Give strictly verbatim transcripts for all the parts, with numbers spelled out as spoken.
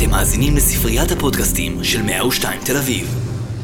אתם מאזינים לספריית הפודקאסטים של מאה ושתיים תל אביב.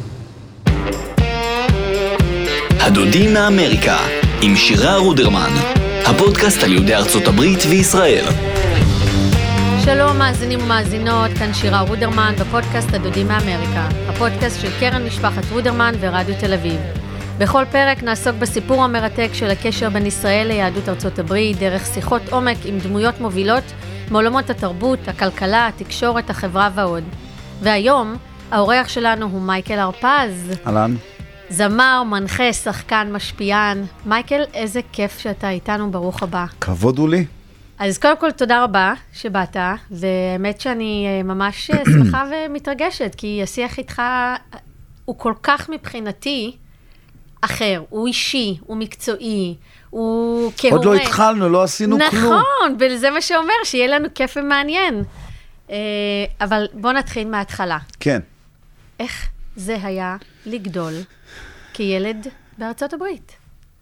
הדודים מאמריקה, עם שירה רודרמן, הפודקאסט על יהודי ארצות הברית וישראל. שלום מאזינים ומאזינות, כאן שירה רודרמן בפודקאסט הדודים מאמריקה, הפודקאסט של קרן משפחת רודרמן ורדיו תל אביב. בכל פרק נעסוק בסיפור המרתק של הקשר בין ישראל ליהדות ארצות הברית, דרך שיחות עומק עם דמויות מובילות מעולמות התרבות, הכלכלה, התקשורת, החברה ועוד. והיום, האורח שלנו הוא מייקל הרפז. אהלן. זמר, מנחה, שחקן, משפיען. מייקל, איזה כיף שאתה איתנו, ברוך הבא. כבוד הוא לי. אז קודם כל, תודה רבה שבאת, והאמת שאני ממש שמחה ומתרגשת, כי השיח איתך הוא כל כך מבחינתי אחר, הוא אישי, הוא מקצועי, הוא כהורה. עוד לא התחלנו, לא עשינו נכון, כלום. נכון, וזה מה שאומר, שיהיה לנו כיף ומעניין. אבל בוא נתחיל מההתחלה. כן. איך זה היה לגדול כילד בארצות הברית?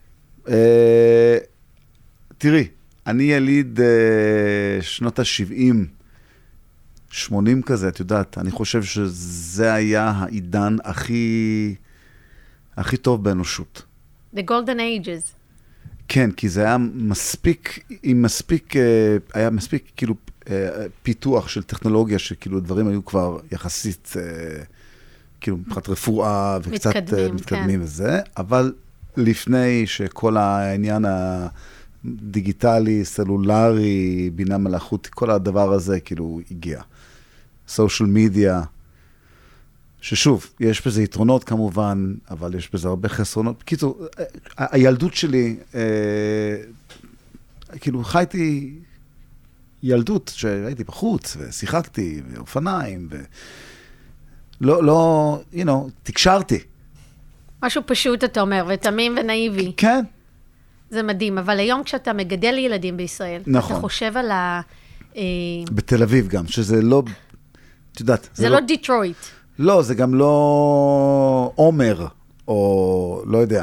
תראי, אני יליד שנות ה-שבעים, שמונים כזה, את יודעת, אני חושב שזה היה העידן הכי, הכי טוב באנושות. The Golden Ages. כן, כי זה היה מספיק, עם מספיק, היה מספיק כאילו פיתוח של טכנולוגיה, שכאילו הדברים היו כבר יחסית, כאילו מבחינת רפואה וקצת מתקדמים, מתקדמים כן. וזה, אבל לפני שכל העניין הדיגיטלי, סלולרי, בינה מלאכותית, כל הדבר הזה כאילו הגיע. סושיאל מדיה, ששוב, יש בזה יתרונות כמובן, אבל יש בזה הרבה חסרונות. בקיצור, הילדות שלי, אה, כאילו חייתי ילדות שהייתי בחוץ, ושיחקתי, ואופניים, ולא, לא, you know, תקשרתי. משהו פשוט אתה אומר, ותמים ונאיבי. כן. זה מדהים, אבל היום כשאתה מגדל ילדים בישראל, נכון. אתה חושב על ה... בתל אביב גם, שזה לא, את יודעת. זה, זה לא, לא דיטרויט. לא, זה גם לא עומר, או לא יודע,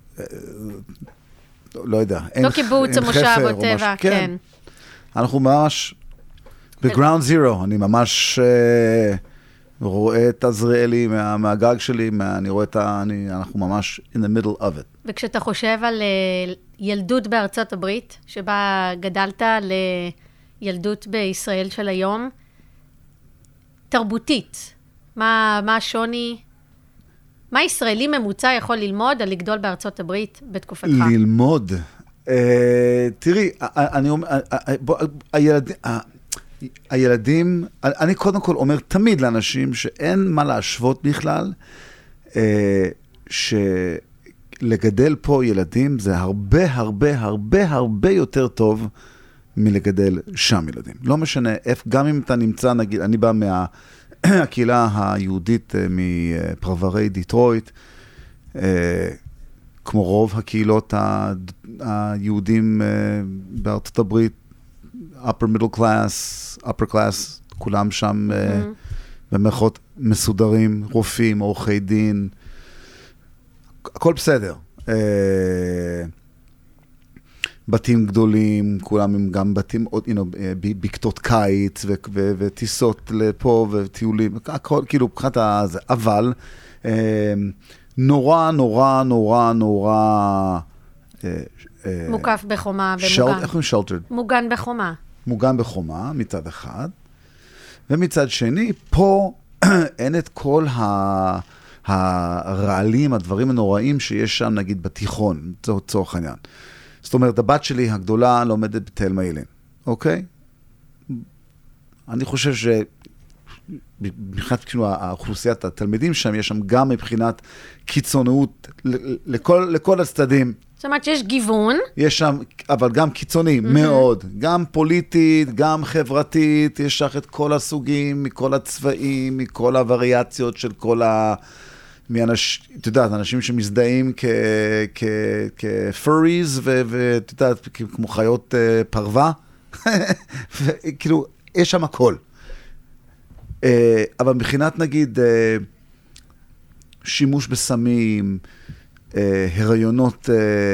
לא יודע. לא קיבוץ או מושב או טבע, כן. אנחנו ממש בגראונד זירו, אני ממש רואה את עזריאלי מהגג שלי, אני רואה את ה... אנחנו ממש in the middle of it. וכשאתה חושב על ילדות בארצות הברית, שבה גדלת לילדות בישראל של היום, תרבותית, מה, מה השוני, מה ישראלי ממוצע יכול ללמוד על לגדול בארצות הברית בתקופתך? ללמוד? אה, תראי, אני אומר, הילדים, הילדים, אני קודם כל אומר תמיד לאנשים שאין מה להשוות בכלל, אה, שלגדל פה ילדים זה הרבה, הרבה, הרבה, הרבה יותר טוב מלגדל שם ילדים. לא משנה, גם אם אתה נמצא, נגיד, אני בא מה... הקהילה היהודית מפרברי דיטרויט, כמו רוב הקהילות היהודים בארצות הברית, upper middle class, upper class, כולם שם במרכאות מסודרים, רופאים, עורכי דין, הכל בסדר. בתים גדולים, כולם הם גם בתים, you know, בקתות קיץ וטיסות לפה וטיולים, הכל, כאילו, מבחינת הזה, אבל נורא, נורא, נורא, נורא... מוקף בחומה ומוגן. איך הם שלטרד? מוגן בחומה. מוגן בחומה, מצד אחד, ומצד שני, פה אין את כל הרעלים, הדברים הנוראים שיש שם, נגיד, בתיכון, צורך העניין. זאת אומרת, הבת שלי הגדולה לומדת בתל מיילין, אוקיי? אני חושב ש... מבחינת כאילו, האוכלוסיית התלמידים שם, יש שם גם מבחינת קיצוניות לכל, לכל הצדדים. זאת אומרת שיש גיוון. יש שם, אבל גם קיצוני, mm-hmm. מאוד. גם פוליטית, גם חברתית, יש שם את כל הסוגים, מכל הצבעים, מכל הווריאציות של כל ה... מאנש, אתה יודעת, אנשים שמזדהים כפריז, ואתה יודעת, כמו חיות פרווה, וכאילו, יש שם הכל. אבל מבחינת, נגיד, שימוש בסמים, הריונות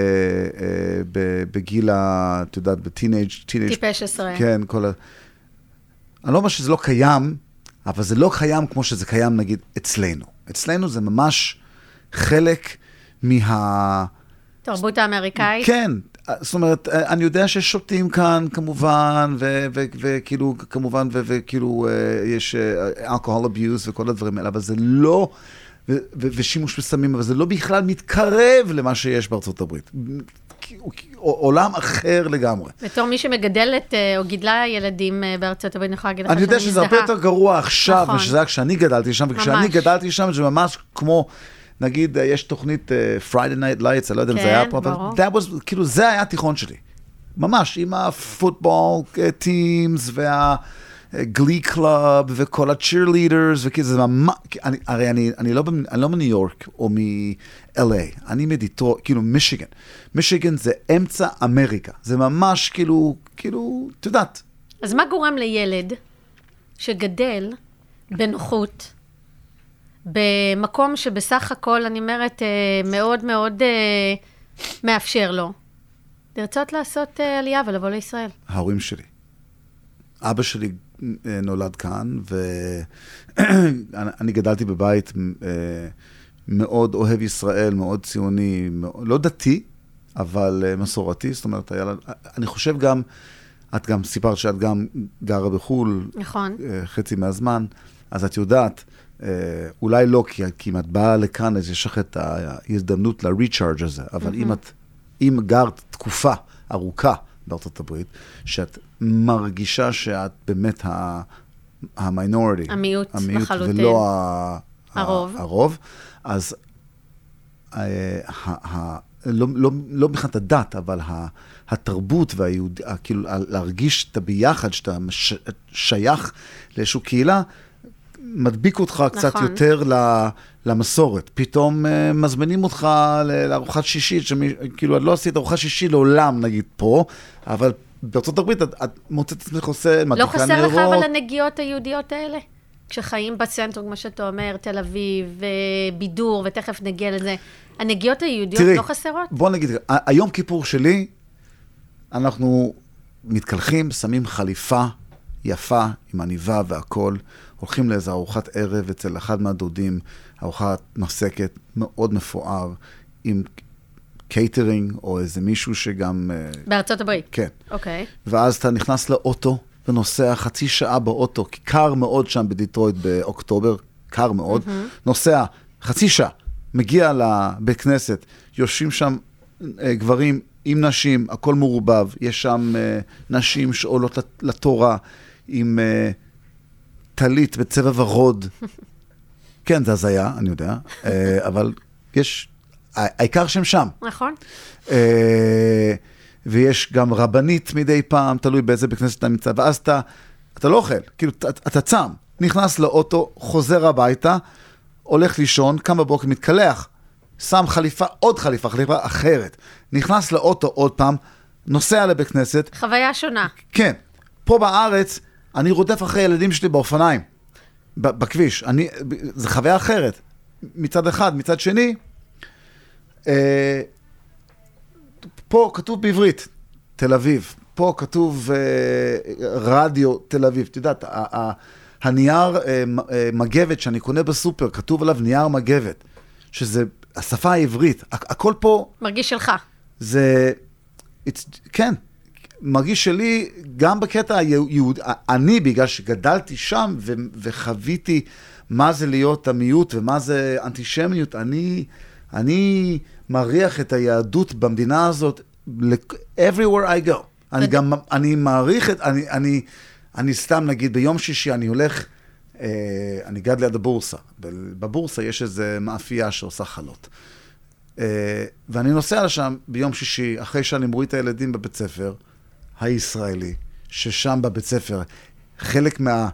בגיל, אתה יודעת, בטינאג', טיפש עשרה. כן, כל ה... אני לא אומר שזה לא קיים, אבל זה לא קיים כמו שזה קיים, נגיד, אצלנו. אצלנו זה ממש חלק מה... תרבות האמריקאית? כן. זאת אומרת, אני יודע ששותים כאן, כמובן, וכאילו, כמובן, וכאילו, יש אלכוהול אביוז וכל הדברים האלה, אבל זה לא, ושימוש בסמים, אבל זה לא בכלל מתקרב למה שיש בארצות הברית. עולם אחר לגמרי. בתור מי שמגדלת או גידלה ילדים בארצות הברית, אני יכולה להגיד לך שאני מזדהה. אני יודע שזה הרבה יותר גרוע עכשיו, נכון. ושזה היה כשאני גדלתי שם, וכשאני גדלתי שם, זה ממש כמו... נגיד, יש תוכנית uh, Friday Night Lights, אני לא יודע אם זה היה פה, אבל was, כאילו, זה היה התיכון שלי. ממש, עם הפוטבול טימס, והגלי קלאב, וכל ה-cheerleaders, וכאילו, זה ממש, אני, הרי אני, אני לא, אני לא מניו יורק, או מ-אל איי, אני מדיטרו, כאילו, מישיגן. מישיגן זה אמצע אמריקה. זה ממש, כאילו, כאילו, תודעת. אז מה גורם לילד שגדל בנוחות, במקום שבסך הכל, אני אומרת, מאוד מאוד מאפשר לו, לרצות לעשות עלייה ולבוא לישראל? ההורים שלי. אבא שלי נולד כאן, ואני גדלתי בבית מאוד אוהב ישראל, מאוד ציוני, לא דתי, אבל מסורתי, זאת אומרת, אני חושב גם, את גם סיפרת שאת גם גרה בחול, נכון. חצי מהזמן, אז את יודעת, אולי לא, כי אם את באה לכאן, אז יש לך את ההזדמנות ל-recharge הזה, אבל אם את, אם גרת תקופה ארוכה בארצות הברית, שאת מרגישה שאת באמת ה-minority, המיעוט לחלוטין, ולא הרוב, אז לא מבחינת הדת, אבל התרבות והיהוד, כאילו להרגיש את הביחד, שאתה שייך לאיזושהי קהילה, מדביק אותך קצת נכון. יותר למסורת. פתאום uh, מזמינים אותך לארוחת שישית, כאילו, את לא עשית ארוחת שישי לעולם, נגיד פה, אבל בארצות הברית, את, את מוצאת עצמך עושה, לא חסר לך אבל הנגיעות היהודיות האלה? כשחיים בסנטר, כמו שאתה אומר, תל אביב, בידור, ותכף נגיע לזה, הנגיעות היהודיות תראי, לא חסרות? בוא נגיד, היום כיפור שלי, אנחנו מתקלחים, שמים חליפה יפה, עם עניבה והכל, הולכים לאיזו ארוחת ערב אצל אחד מהדודים, ארוחת מסקת מאוד מפואר, עם קייטרינג, או איזה מישהו שגם... בארצות הברית? כן. אוקיי. ואז אתה נכנס לאוטו, ונוסע חצי שעה באוטו, כי קר מאוד שם בדיטרויט באוקטובר, קר מאוד, mm-hmm. נוסע חצי שעה, מגיע לבית כנסת, יושבים שם אה, גברים עם נשים, הכל מורבב, יש שם אה, נשים שעולות לתורה, עם... אה, טלית בצבע ורוד. כן, זה הזיה, אני יודע. אבל יש, העיקר שהם שם. נכון. ויש גם רבנית מדי פעם, תלוי באיזה בכנסת אתה מצא, ואז אתה, אתה לא אוכל, כאילו, אתה צם, נכנס לאוטו, חוזר הביתה, הולך לישון, קם בבוקר, מתקלח, שם חליפה, עוד חליפה, חליפה אחרת, נכנס לאוטו עוד פעם, נוסע לבית כנסת. חוויה שונה. כן. פה בארץ, אני רודף אחרי ילדים שלי באופניים, בכביש. אני, זה חוויה אחרת. מצד אחד, מצד שני, אה, פה כתוב בעברית, תל אביב. פה כתוב אה, רדיו תל אביב. אתה יודעת, הנייר אה, מגבת שאני קונה בסופר, כתוב עליו נייר מגבת, שזה השפה העברית. הכל פה... מרגיש שלך. זה... כן. מרגיש שלי, גם בקטע היהוד, אני, בגלל שגדלתי שם ו- וחוויתי מה זה להיות המיעוט ומה זה אנטישמיות, אני, אני מריח את היהדות במדינה הזאת, everywhere I go. אני גם, אני מעריך את, אני, אני, אני סתם נגיד, ביום שישי אני הולך, אה, אני גד ליד הבורסה. בבורסה יש איזה מאפייה שעושה חלות. אה, ואני נוסע לשם ביום שישי, אחרי שאני מוריד את הילדים בבית ספר, הישראלי, ששם בבית ספר, חלק מה,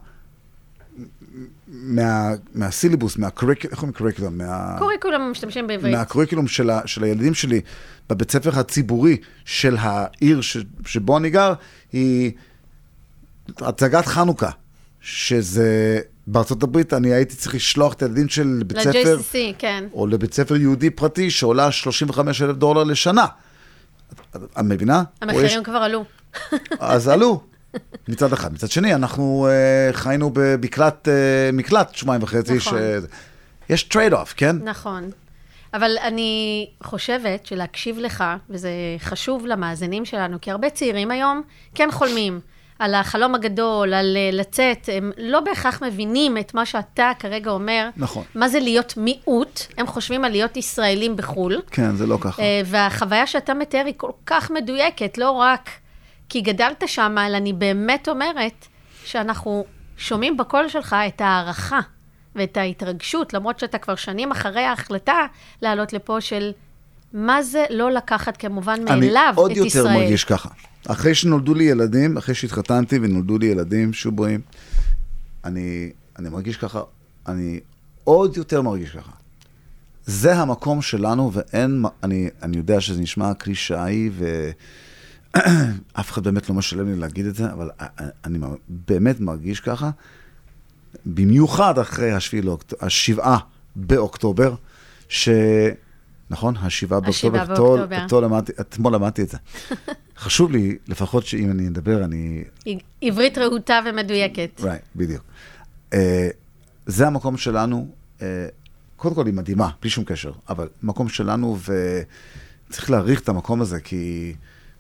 מה, מהסיליבוס, מהקוריקולום, איך אומרים קוריקולום? מה, קוריקולום משתמשים בעברית. מהקוריקולום של, ה, של הילדים שלי, בבית ספר הציבורי של העיר ש, שבו אני גר, היא הצגת חנוכה, שזה, בארצות הברית אני הייתי צריך לשלוח את הילדים של בית ספר, ל-ג'יי סי סי, כן. או לבית ספר יהודי פרטי, שעולה שלושים וחמישה אלף דולר לשנה. את מבינה? המחירים כבר עלו. אז עלו. מצד אחד. מצד שני, אנחנו uh, חיינו במקלט, uh, מקלט שבועיים וחצי, נכון. שיש טרייד-אוף, כן? נכון. אבל אני חושבת שלהקשיב לך, וזה חשוב למאזינים שלנו, כי הרבה צעירים היום כן חולמים על החלום הגדול, על לצאת, הם לא בהכרח מבינים את מה שאתה כרגע אומר. נכון. מה זה להיות מיעוט, הם חושבים על להיות ישראלים בחול. כן, זה לא ככה. והחוויה שאתה מתאר היא כל כך מדויקת, לא רק כי גדלת שם, אלא אני באמת אומרת שאנחנו שומעים בקול שלך את הערכה ואת ההתרגשות, למרות שאתה כבר שנים אחרי ההחלטה לעלות לפה של מה זה לא לקחת כמובן מאליו את ישראל. אני עוד יותר מרגיש ככה. אחרי שנולדו לי ילדים, אחרי שהתחתנתי ונולדו לי ילדים שובועים, אני, אני מרגיש ככה, אני עוד יותר מרגיש ככה. זה המקום שלנו, ואין, אני, אני יודע שזה נשמע קלישאי, ואף אחד באמת לא משלם לי להגיד את זה, אבל אני באמת מרגיש ככה, במיוחד אחרי השבעה באוקטובר, ש... נכון? השבעה באוקטובר, אתמול למדתי את זה. חשוב לי, לפחות שאם אני אדבר, אני... עברית רהוטה ומדויקת. right, בדיוק. זה המקום שלנו, קודם כל היא מדהימה, בלי שום קשר, אבל מקום שלנו, וצריך להעריך את המקום הזה, כי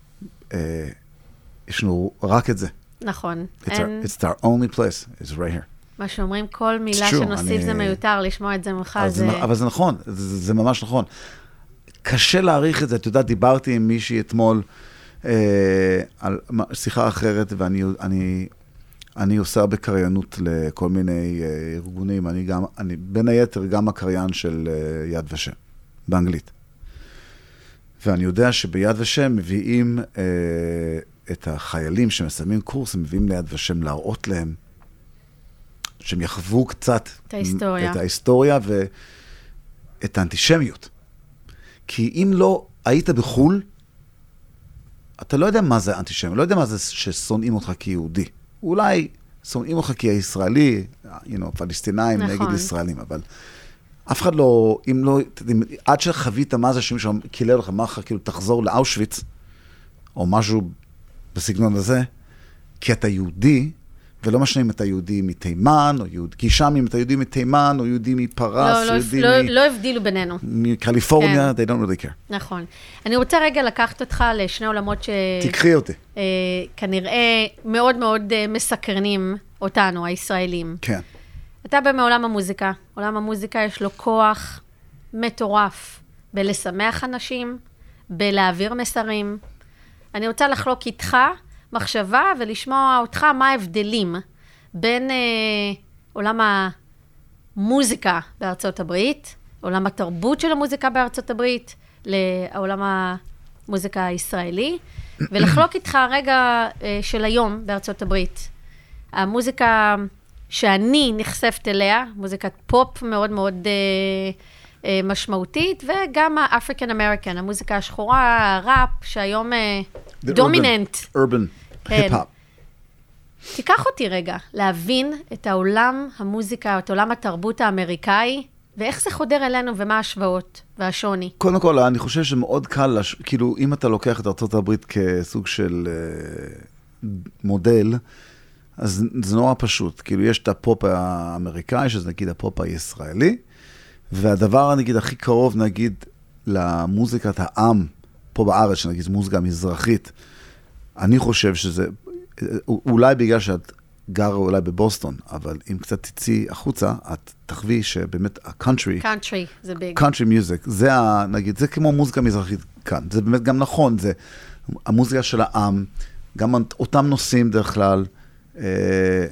יש לנו רק את זה. נכון. It's our only place, it's right here. מה שאומרים, כל מילה שנוסיף זה מיותר, לשמוע את זה ממך. אבל זה נכון, זה ממש נכון. קשה להעריך את זה, אתה יודע, דיברתי עם מישהי אתמול על שיחה אחרת, ואני עושה בקריינות לכל מיני ארגונים, אני גם, אני בין היתר גם הקריין של יד ושם, באנגלית. ואני יודע שביד ושם מביאים את החיילים שמסיימים קורס, הם מביאים ליד ושם להראות להם, שהם יחוו קצת את ההיסטוריה. את ההיסטוריה ואת האנטישמיות. כי אם לא היית בחול, אתה לא יודע מה זה אנטישמיות, לא יודע מה זה ששונאים אותך כיהודי. אולי שונאים אותך כישראלי, you know, פלסטינאים נכון. נגד ישראלים, אבל אף אחד לא, אם לא, עד שחווית מה זה שמישהו קילל לך, מה כאילו תחזור לאושוויץ, או משהו בסגנון הזה, כי אתה יהודי, ולא משנה אם אתה יהודי מתימן, או יהודי, כי שם אם אתה יהודי מתימן, או יהודי מפרס, לא, יהודי לא, מ... לא הבדילו בינינו. מקליפורניה, כן. they don't really care. נכון. אני רוצה רגע לקחת אותך לשני עולמות ש... תקחי אותי. אה, כנראה מאוד מאוד אה, מסקרנים אותנו, הישראלים. כן. אתה בא מעולם המוזיקה. עולם המוזיקה יש לו כוח מטורף בלשמח אנשים, בלהעביר מסרים. אני רוצה לחלוק איתך מחשבה ולשמוע אותך מה ההבדלים בין אה, עולם המוזיקה בארצות הברית, עולם התרבות של המוזיקה בארצות הברית, לעולם המוזיקה הישראלי, ולחלוק איתך רגע אה, של היום בארצות הברית. המוזיקה שאני נחשפת אליה, מוזיקת פופ מאוד מאוד אה, אה, משמעותית, וגם האפריקן אמריקן, המוזיקה השחורה, הראפ, שהיום אה, דומיננט. urban. היפ-הופ. תיקח אותי רגע, להבין את העולם המוזיקה, את עולם התרבות האמריקאי, ואיך זה חודר אלינו ומה ההשוואות והשוני. קודם כל, אני חושב שמאוד קל, לש... כאילו, אם אתה לוקח את ארצות הברית כסוג של uh, מודל, אז זה נורא פשוט. כאילו, יש את הפופ האמריקאי, שזה נגיד הפופ הישראלי, והדבר, נגיד, הכי קרוב, נגיד, למוזיקת העם, פה בארץ, שנגיד, מוזיקה מזרחית, אני חושב שזה, אולי בגלל שאת גרה אולי בבוסטון, אבל אם קצת תצאי החוצה, את תחווי שבאמת הקאנטרי, קאנטרי, זה ביג. קאנטרי מיוזיק, זה, נגיד, זה כמו מוזיקה מזרחית כאן. זה באמת גם נכון, זה המוזיקה של העם, גם אותם נושאים דרך כלל, אה,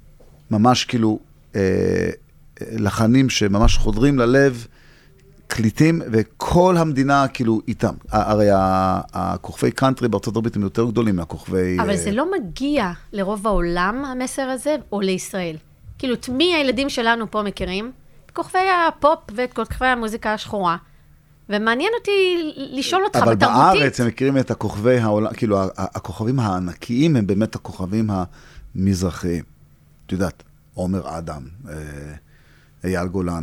ממש כאילו, אה, לחנים שממש חודרים ללב, קליטים, וכל המדינה כאילו איתם. הרי הכוכבי קאנטרי בארצות הברית הם יותר גדולים מהכוכבי... אבל זה לא מגיע לרוב העולם, המסר הזה, או לישראל. כאילו, את מי הילדים שלנו פה מכירים? את כוכבי הפופ ואת כוכבי המוזיקה השחורה. ומעניין אותי לשאול אותך בתרבותית. אבל בארץ הם מכירים את הכוכבי העולם, כאילו, הכוכבים הענקיים הם באמת הכוכבים המזרחיים. את יודעת, עומר אדם, אייל גולן,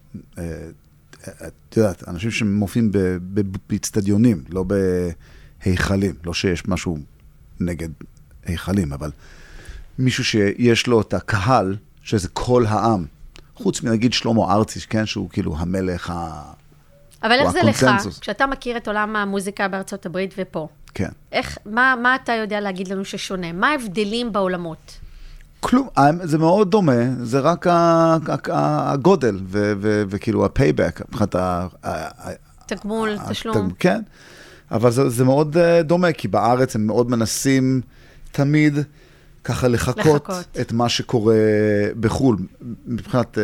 את יודעת, אנשים שמופיעים באצטדיונים, לא בהיכלים, לא שיש משהו נגד היכלים, אבל מישהו שיש לו את הקהל, שזה כל העם, חוץ מנגיד שלמה ארצי, כן, שהוא כאילו המלך ה... אבל איך זה לך, כשאתה מכיר את עולם המוזיקה בארצות הברית ופה? כן. איך, מה, מה אתה יודע להגיד לנו ששונה? מה ההבדלים בעולמות? כלום, זה מאוד דומה, זה רק הגודל, וכאילו הפייבק, מבחינת ה... תגמול, תשלום. כן, אבל זה, זה מאוד דומה, כי בארץ הם מאוד מנסים תמיד ככה לחכות, לחכות. את מה שקורה בחול, מבחינת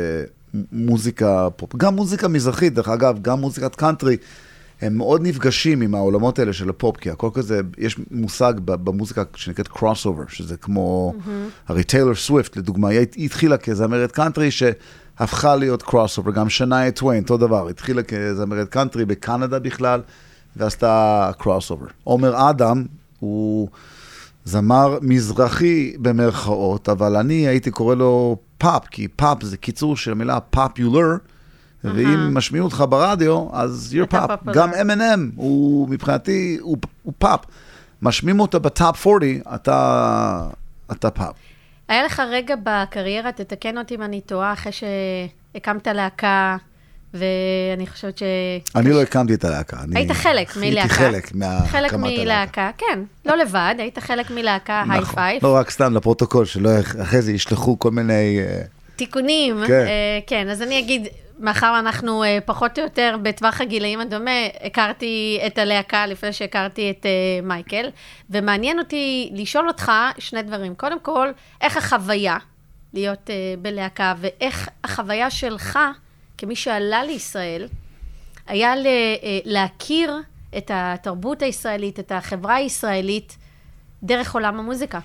מוזיקה פופ. גם מוזיקה מזרחית, דרך אגב, גם מוזיקת קאנטרי, הם מאוד נפגשים עם העולמות האלה של הפופ, כי הכל כזה, יש מושג במוזיקה שנקראת crossover, שזה כמו, mm-hmm. הרי טיילור סוויפט, לדוגמה, היא התחילה כזמרת קאנטרי שהפכה להיות crossover, גם שנאיה טוויין, אותו דבר, התחילה כזמרת קאנטרי בקנדה בכלל, ועשתה crossover. עומר אדם הוא זמר מזרחי במרכאות, אבל אני הייתי קורא לו פאפ, כי פאפ זה קיצור של המילה popular, ואם משמיעים אותך ברדיו, אז you're pop. גם אם אנד אם, הוא מבחינתי, הוא, הוא פאפ. משמיעים אותה בטופ ארבעים, אתה, אתה פאפ. היה לך רגע בקריירה, תתקן אותי אם אני טועה, אחרי שהקמת להקה, ואני חושבת ש... אני לא הקמתי את הלהקה. היית חלק מלהקה. הייתי חלק מהקמת חלק מלהקה, כן. לא לבד, היית חלק מלהקה, היי פייב. לא רק סתם לפרוטוקול, שלא אחרי זה ישלחו כל מיני... תיקונים, כן. כן, אז אני אגיד, מאחר אנחנו פחות או יותר בטווח הגילאים הדומה, הכרתי את הלהקה לפני שהכרתי את מייקל, ומעניין אותי לשאול אותך שני דברים. קודם כל, איך החוויה להיות בלהקה, ואיך החוויה שלך, כמי שעלה לישראל, היה להכיר את התרבות הישראלית, את החברה הישראלית, דרך עולם המוזיקה?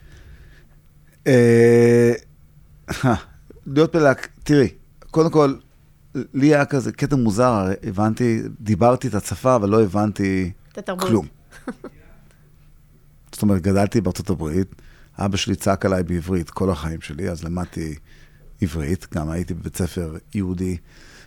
להיות בלהקה, תראי, קודם כל, לי היה כזה קטע מוזר, הבנתי, דיברתי את השפה, אבל לא הבנתי כלום. זאת אומרת, גדלתי בארצות הברית, אבא שלי צעק עליי בעברית כל החיים שלי, אז למדתי עברית, גם הייתי בבית ספר יהודי,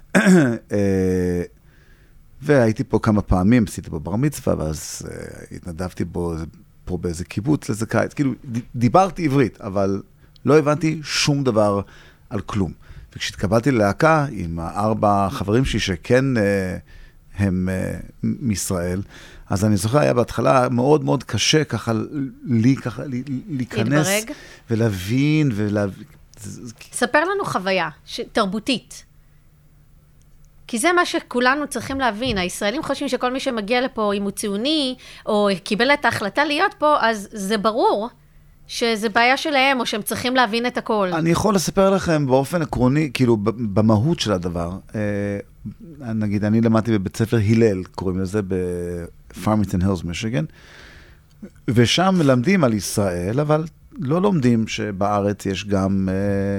והייתי פה כמה פעמים, עשיתי פה בר מצווה, ואז התנדבתי בו, פה באיזה קיבוץ לזה קיץ, כאילו, דיברתי עברית, אבל לא הבנתי שום דבר על כלום. וכשהתקבלתי ללהקה עם ארבע חברים שלי שכן הם מישראל, אז אני זוכר, היה בהתחלה מאוד מאוד קשה ככה לי, ככה להיכנס ולהבין ולהבין. ספר לנו חוויה תרבותית. כי זה מה שכולנו צריכים להבין. הישראלים חושבים שכל מי שמגיע לפה, אם הוא ציוני, או קיבל את ההחלטה להיות פה, אז זה ברור שזה בעיה שלהם, או שהם צריכים להבין את הכל. אני יכול לספר לכם באופן עקרוני, כאילו במהות של הדבר. נגיד, אני למדתי בבית ספר הלל, קוראים לזה בפארמינגטון הילס, מישיגן, ושם מלמדים על ישראל, אבל לא לומדים שבארץ יש גם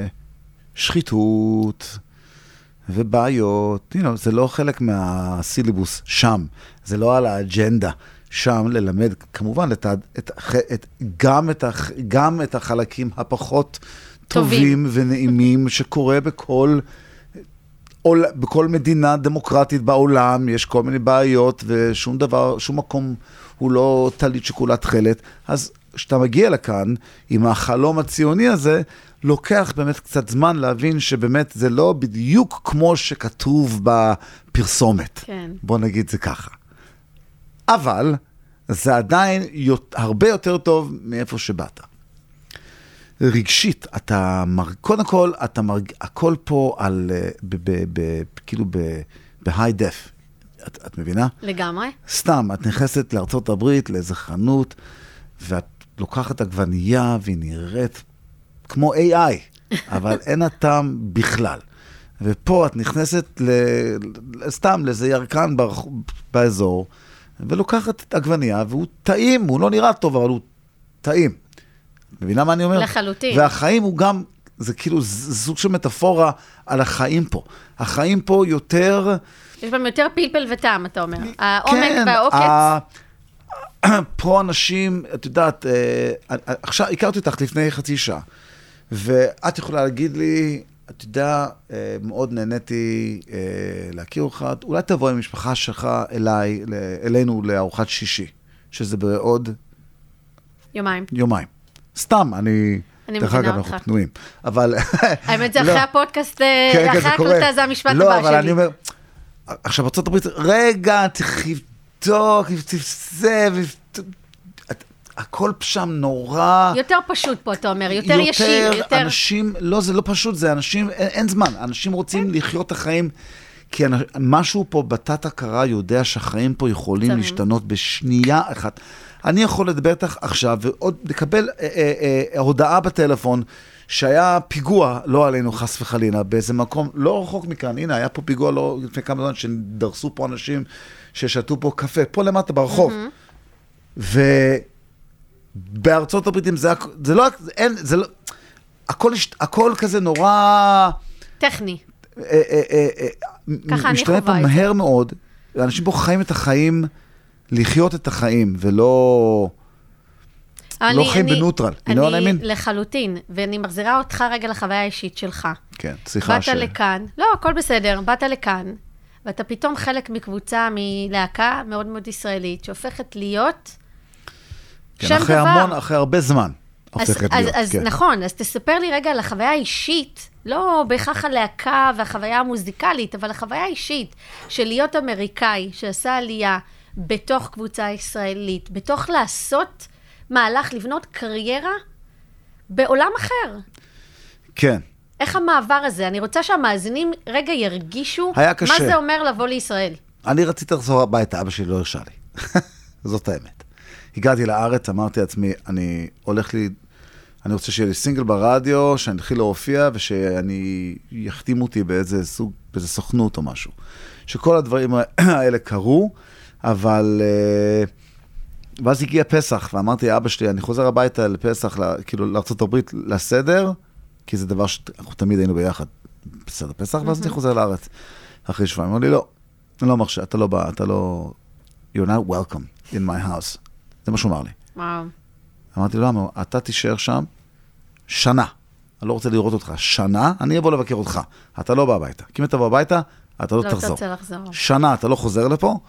שחיתות ובעיות. You know, זה לא חלק מהסילבוס שם, זה לא על האג'נדה. שם ללמד, כמובן, את, את, את, גם, את, גם את החלקים הפחות טובים, טובים ונעימים שקורה בכל, בכל מדינה דמוקרטית בעולם, יש כל מיני בעיות, ושום דבר, שום מקום הוא לא תלית שכולה תחלת. אז כשאתה מגיע לכאן, עם החלום הציוני הזה, לוקח באמת קצת זמן להבין שבאמת זה לא בדיוק כמו שכתוב בפרסומת. כן. בוא נגיד זה ככה. אבל זה עדיין הרבה יותר טוב מאיפה שבאת. רגשית, אתה מרג... קודם כל, אתה מרג... הכל פה על, ב, ב, ב, כאילו ב-high def. את, את מבינה? לגמרי. סתם, את נכנסת לארצות הברית, לאיזה חנות, ואת לוקחת עגבנייה, והיא נראית כמו איי איי, אבל אין הטעם בכלל. ופה את נכנסת ל... סתם לאיזה ירקן ברח... באזור, ולוקחת את עגבנייה, והוא טעים, הוא לא נראה טוב, אבל הוא טעים. מבינה מה אני אומר? לחלוטין. והחיים הוא גם, זה כאילו סוג של מטאפורה על החיים פה. החיים פה יותר... יש בהם יותר פלפל וטעם, אתה אומר. העומק כן, והעוקץ. ה... פה אנשים, את יודעת, עכשיו הכרתי אותך לפני חצי שעה, ואת יכולה להגיד לי, אתה יודע, מאוד נהניתי להכיר אותך, אולי תבוא עם משפחה שלך אליי, אלינו לארוחת שישי, שזה בעוד יומיים. יומיים. סתם, אני... אני דרך מבינה אגב, אותך. אנחנו פנויים. אבל... האמת זה לא. אחרי הפודקאסט, כן, כן, אחרי זה קורה. הקלטה, זה המשפט לא, הבא אבל שלי. אני אומר, עכשיו, ארצות הברית, רגע, תבדוק, תפסה, הכל שם נורא... יותר פשוט פה, אתה אומר, יותר ישיר, יותר... יותר אנשים, לא, זה לא פשוט, זה אנשים, אין, אין זמן, אנשים רוצים לחיות את החיים, כי משהו פה בתת הכרה יודע שהחיים פה יכולים להשתנות בשנייה אחת. אני יכול לדבר איתך עכשיו, ועוד לקבל אה, אה, אה, הודעה בטלפון, שהיה פיגוע, לא עלינו חס וחלילה, באיזה מקום, לא רחוק מכאן, הנה, היה פה פיגוע לא לפני כמה זמן, שדרסו פה אנשים ששתו פה קפה, פה למטה ברחוב. ובארצות הברית, זה, זה לא, אין, זה לא, הכל, הכל כזה נורא... טכני. אה, אה, אה, אה, ככה אני משתנה פה חווה את זה. מהר מאוד, אנשים פה חיים את החיים, לחיות את החיים, ולא... לא חיים בנוטרל, you know what I אני mean? לחלוטין, ואני מחזירה אותך רגע לחוויה האישית שלך. כן, סליחה ש... באת לכאן, לא, הכל בסדר, באת לכאן, ואתה פתאום חלק מקבוצה, מלהקה מאוד מאוד ישראלית, שהופכת להיות כן, שם אחרי דבר. המון, אחרי הרבה זמן, אז, הופכת אז, להיות, אז כן. נכון, אז תספר לי רגע על החוויה האישית, לא בהכרח הלהקה והחוויה המוזיקלית, אבל החוויה האישית של להיות אמריקאי, שעשה עלייה בתוך קבוצה ישראלית, בתוך לעשות מהלך, לבנות קריירה בעולם אחר. כן. איך המעבר הזה? אני רוצה שהמאזינים רגע ירגישו היה קשה. מה זה אומר לבוא לישראל. אני רציתי לחזור הביתה, אבא שלי לא הרשה לי. זאת האמת. הגעתי לארץ, אמרתי לעצמי, אני הולך לי, אני רוצה שיהיה לי סינגל ברדיו, שאני אתחיל להופיע, ושאני יחתימו אותי באיזה סוג, באיזה סוכנות או משהו. שכל הדברים האלה קרו, אבל... ואז הגיע פסח, ואמרתי לאבא שלי, אני חוזר הביתה לפסח, כאילו לארצות הברית, לסדר, כי זה דבר שאנחנו תמיד היינו ביחד, בסדר פסח, ואז אני חוזר לארץ. אחרי שבועיים, אמר לי, לא, אני לא מרשה, אתה לא בא, אתה לא... You're not welcome in my house. זה מה שהוא אמר לי. וואו. אמרתי לו, למה, אתה תישאר שם שנה. אני לא רוצה לראות אותך. שנה, אני אבוא לבקר אותך. אתה לא בא הביתה. כי אם אתה בא הביתה, אתה לא, לא תחזור. תרצה לחזור. שנה, אתה לא חוזר לפה,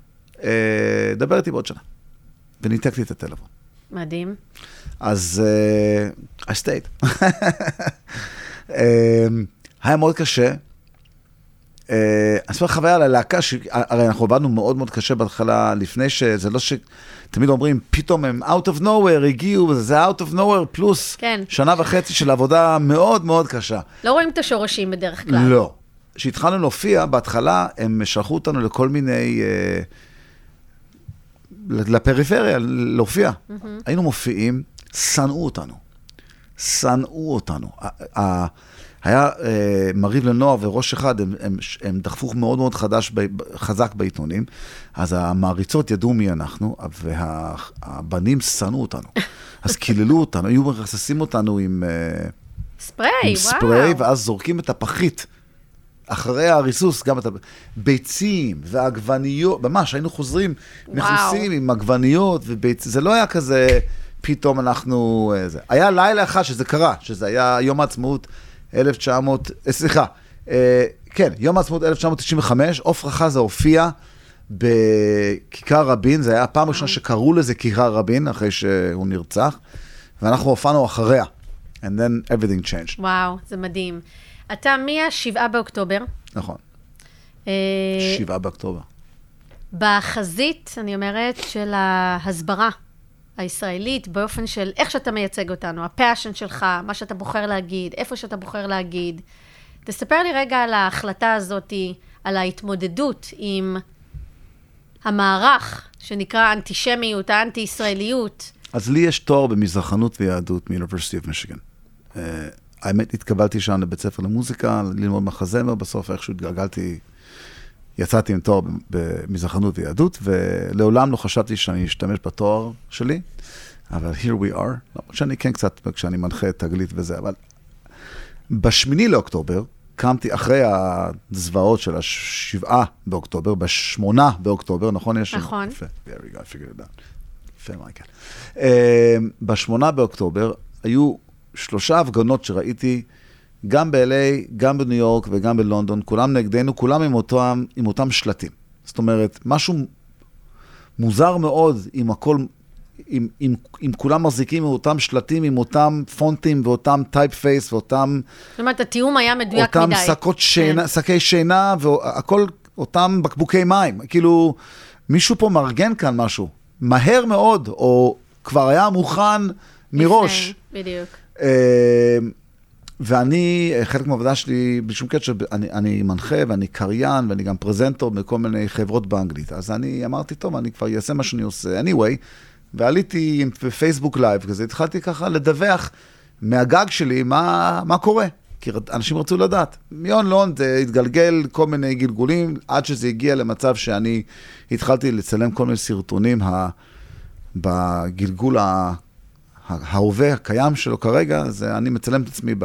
אה, דבר איתי בעוד שנה. וניתקתי את הטלפון. מדהים. אז uh, I stayed. uh, היה מאוד קשה. Uh, אני אספר חוויה על הלהקה, הרי אנחנו עבדנו מאוד מאוד קשה בהתחלה, לפני שזה לא ש... תמיד אומרים, פתאום הם out of nowhere, הגיעו, זה out of nowhere, פלוס כן. שנה וחצי של עבודה מאוד מאוד קשה. לא רואים את השורשים בדרך כלל. לא. כשהתחלנו להופיע, בהתחלה הם שלחו אותנו לכל מיני... Uh, לפריפריה, להופיע. Mm-hmm. היינו מופיעים, שנאו אותנו. שנאו אותנו. היה מריב לנוער וראש אחד, הם, הם, הם דחפו מאוד מאוד חדש, חזק בעיתונים, אז המעריצות ידעו מי אנחנו, והבנים שנאו אותנו. אז קיללו אותנו, היו מרססים אותנו עם ספרי, עם וואו. ספרי, ואז זורקים את הפחית. אחרי הריסוס, גם את הביצים והעגבניות, ממש, היינו חוזרים מכוסים עם עגבניות וביצים, זה לא היה כזה, פתאום אנחנו, זה. היה לילה אחד שזה קרה, שזה היה יום העצמאות אלף תשע מאות, סליחה, כן, יום העצמאות אלף תשע מאות תשעים וחמש, עופרה חזה הופיע בכיכר רבין, זה היה הפעם ראשונה שקראו לזה כיכר רבין, אחרי שהוא נרצח, ואנחנו הופענו אחריה, and then everything changed. וואו, זה מדהים. אתה מהשבעה באוקטובר. נכון. שבעה באוקטובר. בחזית, אני אומרת, של ההסברה הישראלית, באופן של איך שאתה מייצג אותנו, הפאשן שלך, מה שאתה בוחר להגיד, איפה שאתה בוחר להגיד. תספר לי רגע על ההחלטה הזאת, על ההתמודדות עם המערך שנקרא אנטישמיות, האנטי-ישראליות. אז לי יש תואר במזרחנות ויהדות מ-University of Michigan. Uh, האמת, התקבלתי שם לבית ספר למוזיקה, ללמוד מחזמר, בסוף איכשהו התגלגלתי, יצאתי עם תואר במזרחנות ויהדות, ולעולם לא חשבתי שאני אשתמש בתואר שלי, אבל here we are, לא, שאני כן קצת, כשאני מנחה תגלית וזה, אבל בשמיני לאוקטובר, קמתי אחרי הזוועות של השבעה באוקטובר, בשמונה באוקטובר, נכון? נכון. יפה, very good, I figured it out. יפה, מייקל. Uh, בשמונה באוקטובר, היו שלושה הפגנות שראיתי, גם ב-אל איי, גם בניו יורק וגם בלונדון, כולם נגדנו, כולם עם אותם, עם אותם שלטים. זאת אומרת, משהו מוזר מאוד עם הכל אם, אם, אם כולם מחזיקים עם אותם שלטים, עם אותם פונטים ואותם טייפ פייס ואותם... זאת אומרת, התיאום היה מדויק מדי. אותם שקות שינה, שקי שינה והכל, אותם בקבוקי מים. כאילו, מישהו פה מארגן כאן משהו. מהר מאוד, או כבר היה מוכן מראש. בדיוק. ואני, חלק מהעבודה שלי, בשום קשר, אני, אני מנחה ואני קריין ואני גם פרזנטור בכל מיני חברות באנגלית. אז אני אמרתי, טוב, אני כבר אעשה מה שאני עושה. anyway, ועליתי בפייסבוק לייב כזה, התחלתי ככה לדווח מהגג שלי מה, מה קורה. כי אנשים רצו לדעת. מיון לונד התגלגל כל מיני גלגולים, עד שזה הגיע למצב שאני התחלתי לצלם כל מיני סרטונים בגלגול ה... ההווה הקיים שלו כרגע, זה אני מצלם את עצמי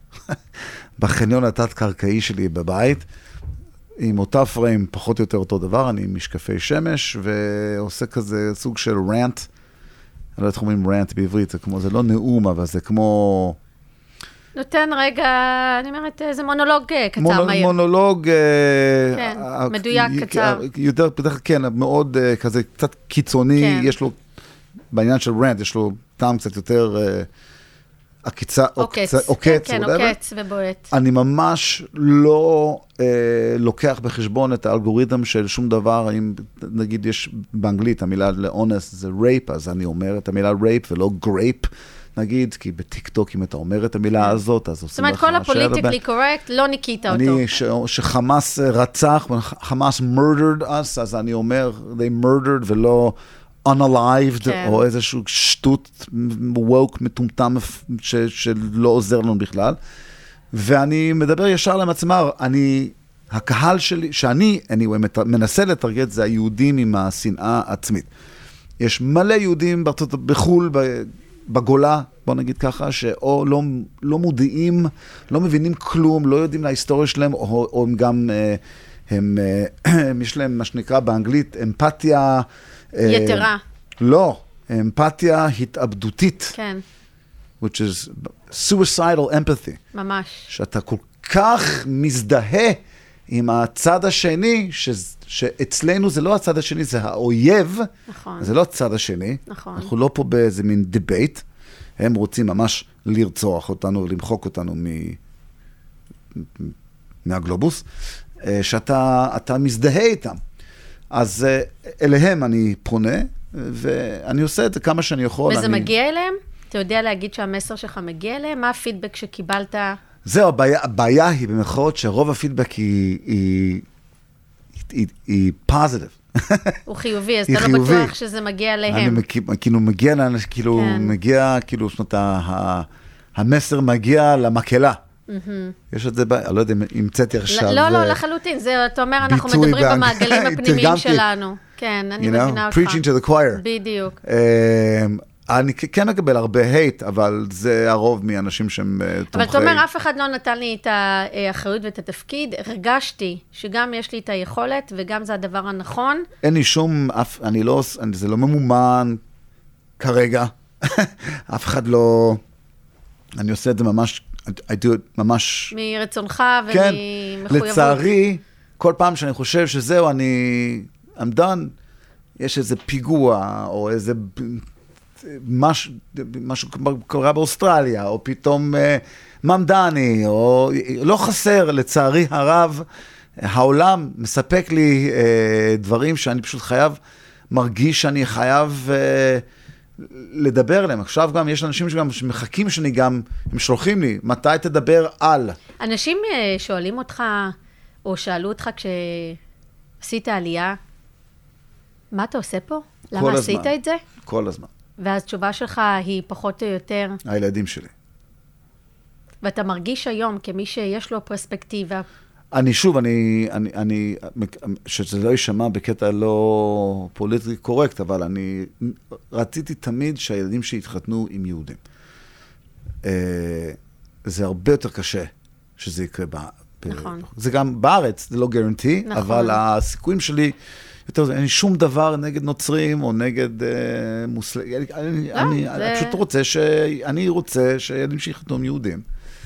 בחניון התת-קרקעי שלי בבית, עם אותה פריים, פחות או יותר אותו דבר, אני עם משקפי שמש, ועושה כזה סוג של רנט, אני לא יודעת איך אומרים רנט בעברית, זה כמו, זה לא נאום, אבל זה כמו... נותן רגע, אני אומרת, זה מונולוג קצר, מהיר. מונולוג... כן, מדויק, קצר. יותר, כן, מאוד כזה, קצת קיצוני, יש לו, בעניין של רנט, יש לו טעם קצת יותר עקיצה, עוקץ. עוקץ, כן, עוקץ ובועט. אני ממש לא לוקח בחשבון את האלגוריתם של שום דבר, אם נגיד יש באנגלית, המילה לאונס זה רייפ, אז אני אומר את המילה רייפ ולא גרייפ, נגיד, כי בטיק-טוק, אם אתה אומר את המילה הזאת, אז עושים לך... זאת אומרת, כל הפוליטיקלי קורקט, לא ניקית אותו. אני, שחמאס רצח, חמאס murdered us, אז אני אומר, they murdered ולא unalived, או איזשהו שטות, woke, מטומטם, שלא עוזר לנו בכלל. ואני מדבר ישר למצמר, אני, הקהל שלי, שאני, anyway, מנסה לתרגט, זה היהודים עם השנאה העצמית. יש מלא יהודים בחול, בגולה, בוא נגיד ככה, שאו לא, לא מודיעים, לא מבינים כלום, לא יודעים להיסטוריה שלהם, או, או הם גם, הם, הם, יש להם מה שנקרא באנגלית, אמפתיה... יתרה. לא, אמפתיה התאבדותית. כן. which is suicidal empathy. ממש. שאתה כל כך מזדהה עם הצד השני, ש, שאצלנו זה לא הצד השני, זה האויב. נכון. זה לא הצד השני. נכון. אנחנו לא פה באיזה מין דיבייט. הם רוצים ממש לרצוח אותנו, למחוק אותנו מ... מהגלובוס, שאתה אתה מזדהה איתם. אז אליהם אני פונה, ואני עושה את זה כמה שאני יכול. וזה אני... מגיע אליהם? אתה יודע להגיד שהמסר שלך מגיע אליהם? מה הפידבק שקיבלת? זהו, הבעיה, הבעיה היא במחאות שרוב הפידבק היא, היא, היא, היא positive. הוא חיובי, אז אתה לא בטוח שזה מגיע אליהם. אני כאילו מגיע לאנשים, כאילו כן. מגיע, כאילו, זאת אומרת, המסר מגיע למקהלה. יש את זה, אני לא יודע אם המצאתי עכשיו. לא, לא, לחלוטין, זה, אתה אומר, אנחנו מדברים במעגלים הפנימיים שלנו. כן, אני מבינה אותך. preaching to the choir. בדיוק. אני כן מקבל הרבה הייט, אבל זה הרוב מאנשים שהם תומכי. אבל אתה אומר, אף אחד לא נתן לי את האחריות ואת התפקיד, הרגשתי שגם יש לי את היכולת, וגם זה הדבר הנכון. אין לי שום, אני לא, זה לא ממומן כרגע. אף אחד לא, אני עושה את זה ממש, I do it ממש... מרצונך כן, ומחויבות. לצערי, כל פעם שאני חושב שזהו, אני, I'm done, יש איזה פיגוע, או איזה... משהו, משהו קורה באוסטרליה, או פתאום אה, ממדני, או לא חסר, לצערי הרב, העולם מספק לי אה, דברים שאני פשוט חייב, מרגיש שאני חייב אה, לדבר עליהם. עכשיו גם יש אנשים שגם שמחכים שאני גם, הם שולחים לי, מתי תדבר על? אנשים אה, שואלים אותך, או שאלו אותך כשעשית עלייה, מה אתה עושה פה? למה עשית את זה? כל הזמן. ואז תשובה שלך היא פחות או יותר... הילדים שלי. ואתה מרגיש היום כמי שיש לו פרספקטיבה. אני שוב, אני, אני, אני, שזה לא יישמע בקטע לא פוליטי קורקט, אבל אני רציתי תמיד שהילדים שיתחתנו עם יהודים. זה הרבה יותר קשה שזה יקרה. נכון. זה גם בארץ, זה לא גרנטי, נכון. אבל הסיכויים שלי... יותר, אין שום דבר נגד נוצרים או נגד אה, מוסלמים. אני, אני, אני פשוט רוצה ש... אני רוצה שילדים שיחתנו עם יהודים.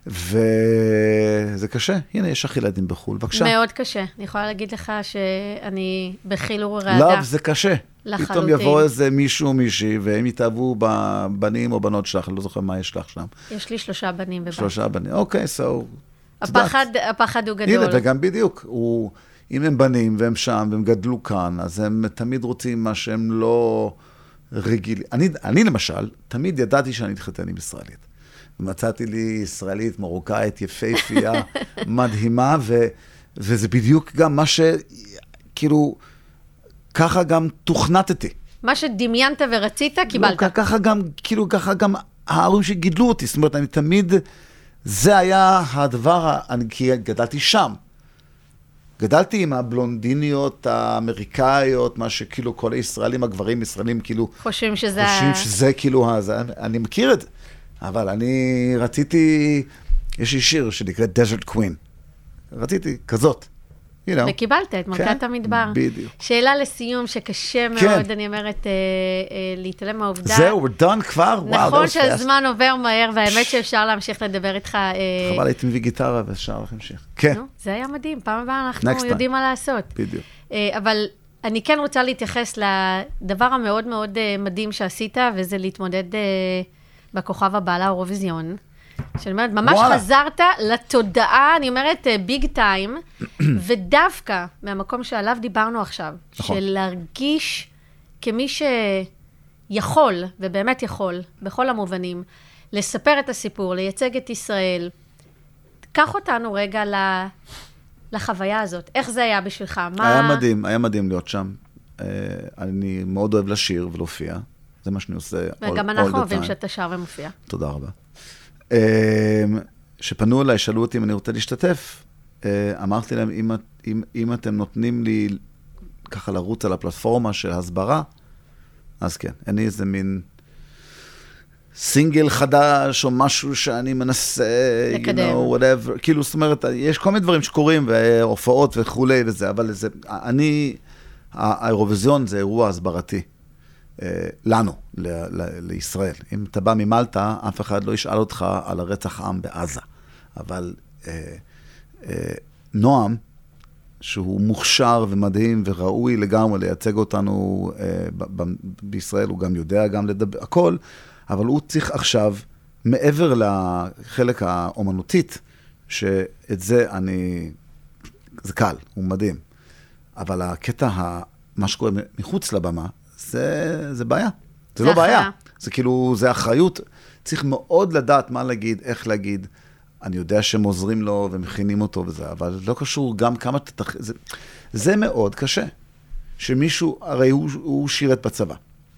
וזה קשה. הנה, יש לך ילדים בחול, בבקשה. מאוד קשה. אני יכולה להגיד לך שאני בחילור רעדה. לא, זה קשה. לחלוטין. פתאום יבוא איזה מישהו או מישהי, והם יתאהבו בבנים או בנות שלך, אני לא זוכר מה יש לך שם. יש לי שלושה בנים ובת. שלושה בנים, אוקיי, so... הפחד, הפחד הוא גדול. הנה, וגם בדיוק, הוא, אם הם בנים והם שם והם גדלו כאן, אז הם תמיד רוצים מה שהם לא רגילים. אני, אני למשל, תמיד ידעתי שאני אתחתן עם ישראלית. מצאתי לי ישראלית, מרוקאית, יפהפייה, מדהימה, ו, וזה בדיוק גם מה ש... כאילו, ככה גם תוכנתתי. מה שדמיינת ורצית, קיבלת. לא, ככה גם, כאילו, ככה גם ההורים שגידלו אותי. זאת אומרת, אני תמיד... זה היה הדבר, אני, כי גדלתי שם. גדלתי עם הבלונדיניות האמריקאיות, מה שכאילו כל הישראלים, הגברים ישראלים, כאילו... חושבים שזה... חושבים שזה כאילו... זה, אני מכיר את זה. אבל אני רציתי... יש לי שיר שנקרא Desert Queen. רציתי כזאת. You know. וקיבלת את מלכת כן, המדבר. בדיוק. שאלה לסיום שקשה מאוד, כן. אני אומרת, אה, אה, להתעלם מהעובדה. זהו, we're done כבר? נכון wow, שהזמן fast. עובר מהר, והאמת שאפשר להמשיך לדבר איתך. אה... חבל, הייתי מביא גיטרה ואפשר לך להמשיך. כן. נו, זה היה מדהים, פעם הבאה אנחנו Next יודעים time. מה לעשות. בדיוק. אה, אבל אני כן רוצה להתייחס לדבר המאוד מאוד אה, מדהים שעשית, וזה להתמודד אה, בכוכב הבא לאירוויזיון. שאני אומרת, ממש וואלה. חזרת לתודעה, אני אומרת, ביג טיים, ודווקא מהמקום שעליו דיברנו עכשיו, נכון. של להרגיש כמי שיכול, ובאמת יכול, בכל המובנים, לספר את הסיפור, לייצג את ישראל. קח אותנו רגע לחוויה הזאת. איך זה היה בשבילך? מה... היה מדהים, היה מדהים להיות שם. אני מאוד אוהב לשיר ולהופיע. זה מה שאני עושה all, all the time. וגם אנחנו אוהבים שאתה שר ומופיע. תודה רבה. שפנו אליי, שאלו אותי אם אני רוצה להשתתף, אמרתי להם, אם, אם, אם אתם נותנים לי ככה לרוץ על הפלטפורמה של הסברה, אז כן, אין לי איזה מין סינגל חדש, או משהו שאני מנסה, לקדם. you know, whatever, כאילו, זאת אומרת, יש כל מיני דברים שקורים, והופעות וכולי וזה, אבל זה, אני, האירוויזיון זה אירוע הסברתי. לנו, ל- ל- לישראל. אם אתה בא ממלטה, אף אחד לא ישאל אותך על הרצח עם בעזה. אבל אה, אה, נועם, שהוא מוכשר ומדהים וראוי לגמרי לייצג אותנו אה, ב- ב- בישראל, הוא גם יודע גם לדבר, הכל, אבל הוא צריך עכשיו, מעבר לחלק האומנותית, שאת זה אני, זה קל, הוא מדהים. אבל הקטע, מה שקורה מחוץ לבמה, זה, זה בעיה. זה, זה לא אחריה. בעיה. זה כאילו, זה אחריות. צריך מאוד לדעת מה להגיד, איך להגיד. אני יודע שהם עוזרים לו ומכינים אותו וזה, אבל לא קשור גם כמה תתח... זה, זה מאוד קשה. שמישהו, הרי הוא, הוא שירת בצבא.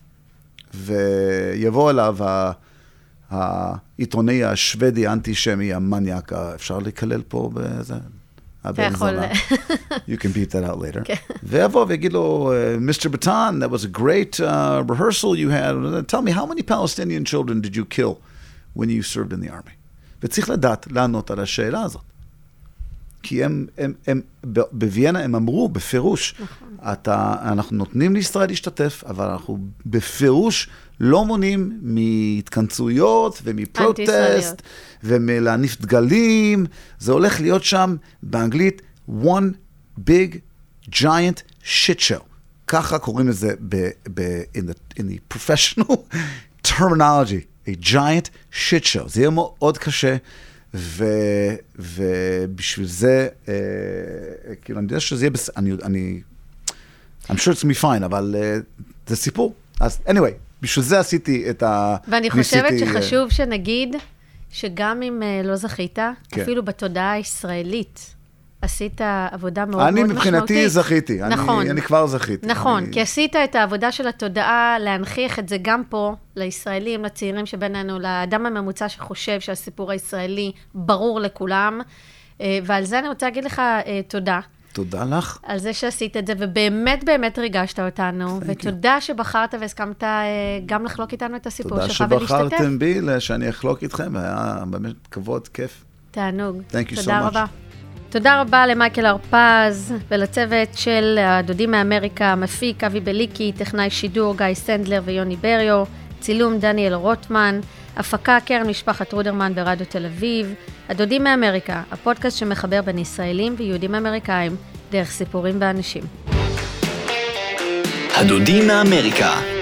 ויבוא אליו ה, העיתונאי השוודי, האנטישמי, המניאק, אפשר לקלל פה בזה? אתה יכול. You can beat that out later. ויבוא ויגיד לו, Mister Baton, that was a great uh, rehearsal you had. Tell me, how many Palestinian children did you kill when you served in the army? וצריך לדעת לענות על השאלה הזאת. כי הם, הם, הם, בוויינה הם אמרו בפירוש, אתה, אנחנו נותנים לישראל להשתתף, אבל אנחנו בפירוש לא מונעים מהתכנסויות ומפרוטסט, ומלהניף דגלים. זה הולך להיות שם באנגלית, one big giant shit show. ככה קוראים לזה ב, ב, in the, in the professional terminology, a giant shit show. זה יהיה מאוד קשה, ו, ובשביל זה, אה, כאילו, אני יודע שזה יהיה, בס... אני, אני, I'm sure it's me fine, אבל אה, זה סיפור. אז anyway, בשביל זה עשיתי את ה... ואני חושבת שחשוב שנגיד, שגם אם אה, לא זכית, כן. אפילו בתודעה הישראלית, עשית עבודה מאוד אני מאוד משמעותית. אני מבחינתי זכיתי, נכון. אני, אני כבר זכיתי. נכון, אני... כי עשית את העבודה של התודעה, להנחיח את זה גם פה, לישראלים, לצעירים שבינינו, לאדם הממוצע שחושב שהסיפור הישראלי ברור לכולם, ועל זה אני רוצה להגיד לך תודה. תודה לך. על זה שעשית את זה, ובאמת באמת ריגשת אותנו, ותודה you. שבחרת והסכמת גם לחלוק איתנו את הסיפור שלך ולהשתתף. תודה שבחרתם בי, שאני אחלוק איתכם, היה באמת כבוד, כיף. תענוג. Thank you so תודה much. רבה. תודה רבה למייקל הרפז ולצוות של הדודים מאמריקה, מפיק אבי בליקי, טכנאי שידור גיא סנדלר ויוני בריו, צילום דניאל רוטמן, הפקה קרן משפחת רודרמן ברדיו תל אביב, הדודים מאמריקה, הפודקאסט שמחבר בין ישראלים ויהודים אמריקאים דרך סיפורים ואנשים. הדודים מאמריקה